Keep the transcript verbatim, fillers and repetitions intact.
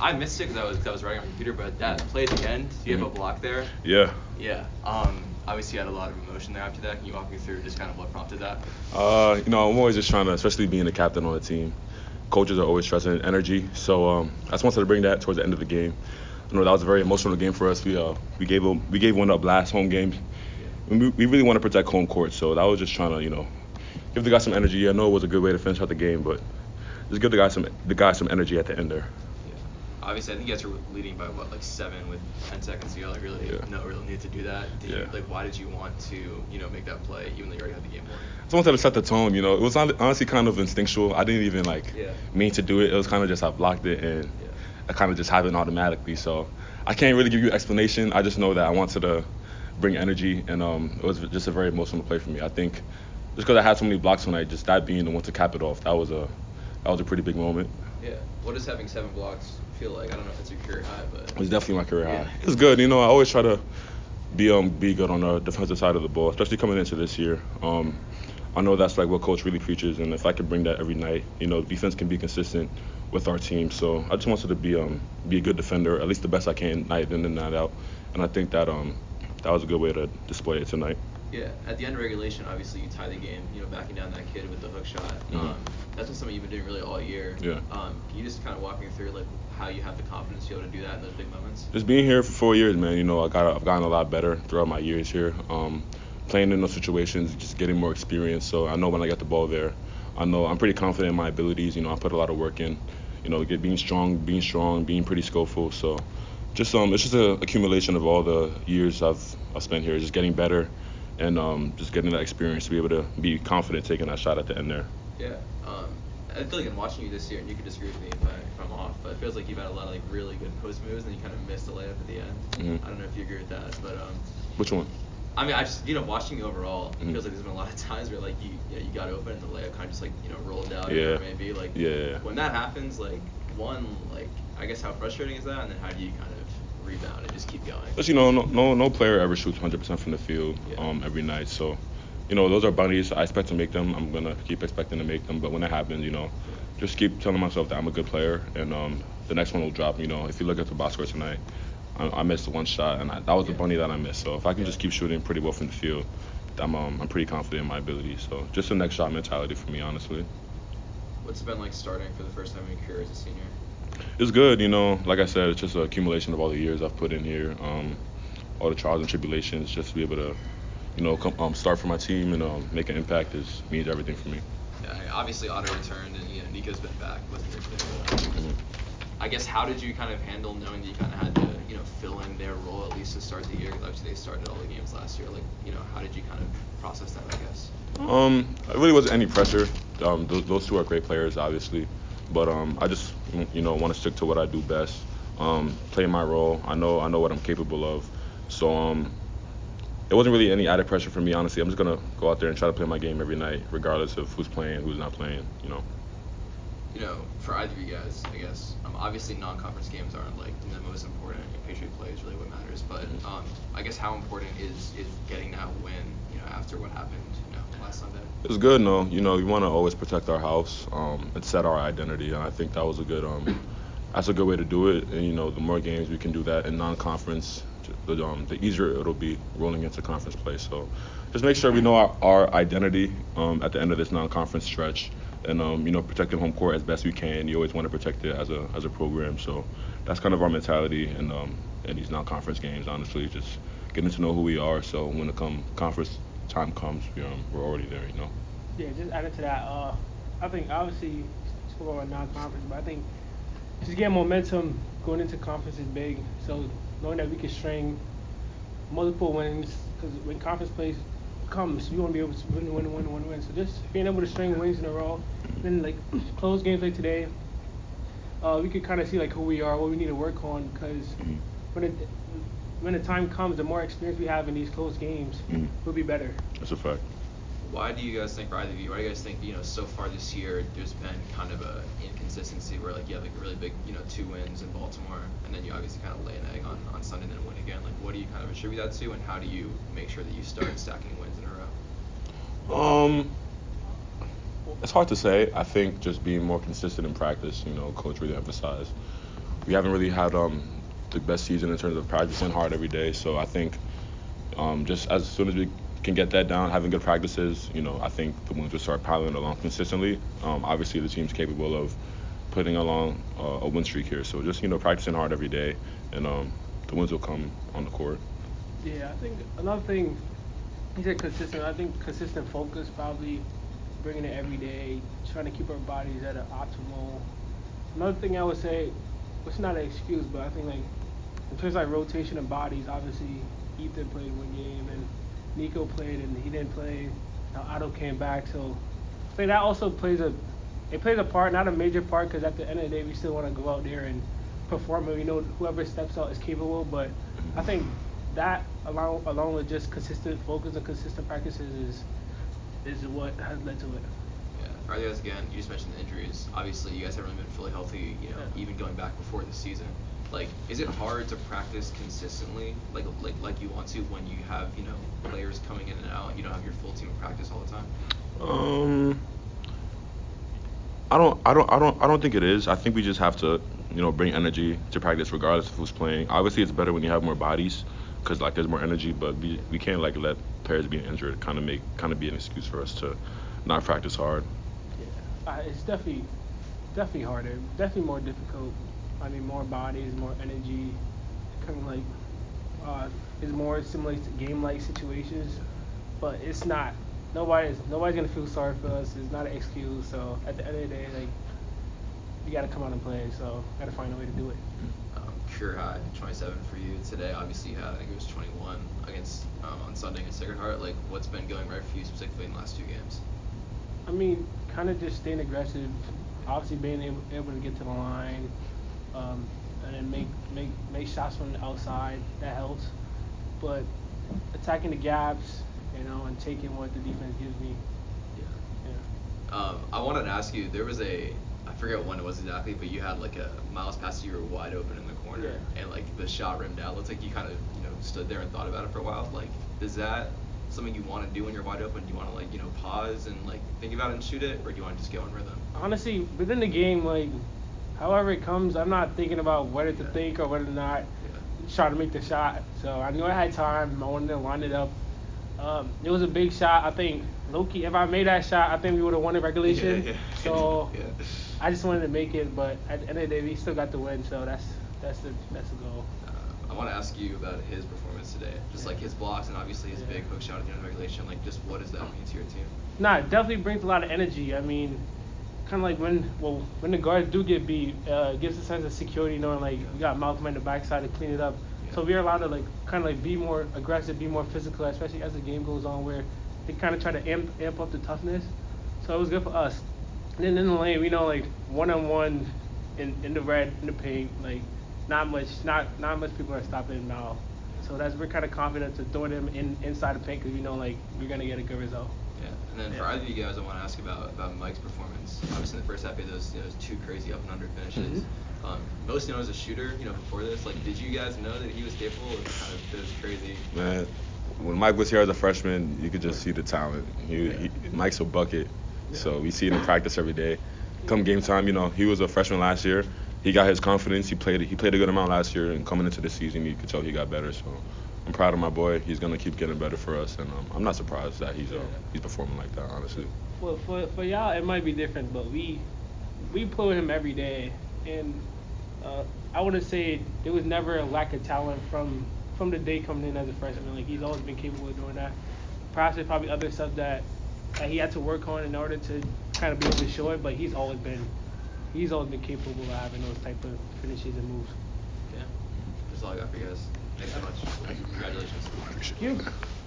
I missed it because I was cause I was writing on my computer, but that play at the end, do you have a block there? Yeah. Yeah. Um. Obviously, you had a lot of emotion there after that. Can you walk me through just kind of what prompted that? Uh, you know, I'm always just trying to, especially being the captain on the team. Coaches are always stressing energy, so um, I just wanted to bring that towards the end of the game. You know, that was a very emotional game for us. We uh, we gave a, we gave one up last home game. We, we really want to protect home court, so that was just trying to, you know, give the guys some energy. I know it was a good way to finish out the game, but just give the guys some the guys some energy at the end there. Yeah. Obviously, I think you guys were leading by what, like seven with ten seconds to go. Like really, Yeah. no real need to do that. Did Yeah. you, like, why did you want to, you know, make that play even though you already had the game won? I just wanted to set the tone. You know, it was hon- honestly kind of instinctual. I didn't even like Yeah. mean to do it. It was kind of just I blocked it and Yeah. I kind of just happened automatically. So I can't really give you an explanation. I just know that I wanted to bring energy, and um, it was just a very emotional play for me. I think just because I had so many blocks tonight, just that being the one to cap it off, that was a that was a pretty big moment. Yeah. What does having seven blocks feel like? I don't know if it's your career high, but It was definitely my career Yeah. high. It's good, you know. I always try to be um be good on the defensive side of the ball, especially coming into this year. Um, I know that's like what coach really preaches, and if I could bring that every night, you know, defense can be consistent with our team. So I just wanted to be um be a good defender, at least the best I can night in and night out. And I think that um that was a good way to display it tonight. Yeah, at the end of regulation, obviously you tie the game, you know, backing down that kid with the hook shot. Mhm. Um, that's been something you've been doing really all year. Yeah. Um, can you just kind of walk me through like how you have the confidence to be able to do that in those big moments? Just being here for four years, man, you know, I got I've gotten a lot better throughout my years here. Um, playing in those situations, just getting more experience. So I know when I get the ball there, I know I'm pretty confident in my abilities. You know, I put a lot of work in. You know, get being strong, being strong, being pretty skillful. So just um, it's just an accumulation of all the years I've I've spent here, just getting better, and um, just getting that experience to be able to be confident taking that shot at the end there. Yeah. Um, I feel like in watching you this year, and you can disagree with me if, I, if I'm off, but it feels like you've had a lot of like really good post moves, and you kind of missed a layup at the end. Mhm. I don't know if you agree with that, but um, Which one? I mean, I just, you know, watching you overall, it Mhm. feels like there's been a lot of times where like you, you, know, you got open and the layup kind of just like, you know, rolled out or Yeah. whatever it may be. Like, Yeah. when that happens, like, one, like, I guess how frustrating is that, and then how do you kind of rebound and just keep going? But you know, no no, no player ever shoots one hundred percent from the field Yeah. um, every night. So, you know, those are bounties. I expect to make them. I'm gonna keep expecting to make them. But when that happens, you know, just keep telling myself that I'm a good player, and um, the next one will drop. You know, if you look at the box score tonight, I, I missed one shot, and I, that was the Yeah. bunny that I missed. So if I can Yeah. just keep shooting pretty well from the field, I'm um, I'm pretty confident in my abilities. So just the next shot mentality for me, honestly. What's it been like starting for the first time in your career as a senior? It's good, you know. Like I said, it's just an accumulation of all the years I've put in here, um, all the trials and tribulations. Just to be able to, you know, come, um, start for my team and um, make an impact is means everything for me. Yeah, obviously Otto returned, and you know Nico's been back, wasn't here today. But, um, Mhm. I guess how did you kind of handle knowing that you kind of had to, you know, fill in their role at least to start the year? Because obviously they started all the games last year. Like, you know, how did you kind of process that? I guess. Um, it really wasn't any pressure. Um, th- those two are great players, obviously, but um, I just, you know, want to stick to what I do best. Um, play my role. I know, I know what I'm capable of. So um, it wasn't really any added pressure for me, honestly. I'm just gonna go out there and try to play my game every night, regardless of who's playing, who's not playing. You know. You know, for either of you guys, I guess, um, obviously non-conference games aren't like the most important. You know, Patriot play is really what matters. But um, I guess how important is is getting that win, you know, after what happened, you know, last Sunday? It's good, no. You know, you want to always protect our house um, and set our identity, and I think that was a good um, that's a good way to do it. And you know, the more games we can do that in non-conference, the um, the easier it'll be rolling into conference play. So just make sure we know our, our identity um, at the end of this non-conference stretch, and um, you know, protecting home court as best we can. You always want to protect it as a as a program. So that's kind of our mentality in um, in these non-conference games. Honestly, just getting to know who we are. So when the come conference time comes, we, um, we're already there. You know. Yeah, just adding to that, uh, I think obviously you spoke about non-conference, but I think just getting momentum going into conference is big. So knowing that we can string multiple wins, because when conference plays comes, you want to be able to win, win, win, win, win. So just being able to string wins in a row, then like close games like today, uh, we could kind of see like who we are, what we need to work on, because Mhm. when it when the time comes, the more experience we have in these close games, Mhm. we'll be better. That's a fact. Why do you guys think, for either of you, why do you guys think, you know, so far this year there's been kind of a inconsistency where like you have like a really big, you know, two wins in Baltimore, and then you obviously kind of lay an egg on, on Sunday and then win again? Like, what do you kind of attribute that to, and how do you make sure that you start stacking wins in a row? Um, it's hard to say. I think just being more consistent in practice. You know, coach really emphasized we haven't really had um, the best season in terms of practicing hard every day. So I think um, just as soon as we can get that down, having good practices, you know, I think the wins will start piling along consistently. Um, obviously, the team's capable of putting along uh, a win streak here. So just, you know, practicing hard every day, and um, the wins will come on the court. Yeah, I think another thing, he said consistent. I think consistent focus, probably bringing it every day, trying to keep our bodies at an optimal. Another thing I would say, it's not an excuse, but I think like in terms of like rotation of bodies, obviously Ethan played one game and Nico played and he didn't play. Now Otto came back, so I think that also plays a it plays a part, not a major part, because at the end of the day we still want to go out there and perform, and we know whoever steps out is capable. But I think that along along with just consistent focus and consistent practices is is what has led to it. Yeah. All right, guys. Again, you just mentioned the injuries. Obviously, you guys haven't really been fully healthy. You know, Yeah. even going back before the season. Like, is it hard to practice consistently, like like like you want to, when you have you know players coming in and out, and you don't have your full team of practice all the time? Um, I don't, I don't, I don't, I don't think it is. I think we just have to, you know, bring energy to practice regardless of who's playing. Obviously, it's better when you have more bodies, because like there's more energy. But we, we can't like let players being injured kind of make kind of be an excuse for us to not practice hard. Yeah, uh, it's definitely definitely harder, definitely more difficult. I mean, more bodies, more energy, kind of like uh, it's more similar to game-like situations, but it's not. Nobody's nobody's gonna feel sorry for us. It's not an excuse. So at the end of the day, like you gotta come out and play. So gotta find a way to do it. Um, career high, twenty-seven for you today. Obviously, you had I think it was twenty-one against um, on Sunday against Sacred Heart. Like, what's been going right for you specifically in the last two games? I mean, kind of just staying aggressive. Obviously, being able, able to get to the line, um, and then make make make shots from the outside. That helps. But attacking the gaps, you know, and taking what the defense gives me. Yeah. Yeah. Um, I wanted to ask you. There was a I forget when it was exactly, but you had like a Miles pass you were wide open in the corner, Yeah. and like the shot rimmed out. Looks like you kind of you know stood there and thought about it for a while. Like, is that something you want to do when you're wide open? Do you want to like you know pause and like think about it and shoot it, or do you want to just go in rhythm? Honestly, within the game, like however it comes, I'm not thinking about whether to Yeah. think or whether or not Yeah. try to make the shot. So I knew I had time. I wanted to line it up. Um, it was a big shot. I think Loki, if I made that shot, I think we would have won the regulation. Yeah, yeah. So Yeah. I just wanted to make it, but at the end of the day, we still got the win. So that's that's the that's the goal. Uh, I want to ask you about his performance today. Just Yeah. like his blocks and obviously his Yeah. big hook shot at the end of regulation. Like, just what does that mean to your team? Nah, it definitely brings a lot of energy. I mean, kind of like when well when the guards do get beat, uh, it gives a sense of security knowing like we got Malcolm in the backside to clean it up. Yeah. So we're allowed to like kind of like be more aggressive, be more physical, especially as the game goes on, where they kind of try to amp, amp up the toughness. So it was good for us. And then in the lane, we know like one on one in in the red in the paint, like not much not not much people are stopping Mal. So that's we're kind of confident to throw them in inside the paint because we know like we're gonna get a good result. Yeah, and then for Yeah. either of you guys, I want to ask about about Mike's performance. Obviously, in the first half, he had those you know, those two crazy up and under finishes. Mhm. Um, most known as a shooter, you know, before this. Like, did you guys know that he was capable of kind of those crazy? Man, when Mike was here as a freshman, you could just see the talent. He, Yeah. he Mike's a bucket, Yeah. so we see it in practice every day. Come game time, you know, he was a freshman last year. He got his confidence. He played he played a good amount last year, and coming into the season, you could tell he got better. So I'm proud of my boy. He's gonna keep getting better for us, and um, I'm not surprised that he's uh, Yeah. he's performing like that. Honestly. For for for y'all, it might be different, but we we play with him every day, and uh, I wouldn't say there was never a lack of talent from from the day coming in as a freshman. Like he's always been capable of doing that. Perhaps there's probably other stuff that, that he had to work on in order to kind of be able to show it, but he's always been he's always been capable of having those type of finishes and moves. Yeah, that's all I got for you guys. Thanks so much. Congratulations. Thank you.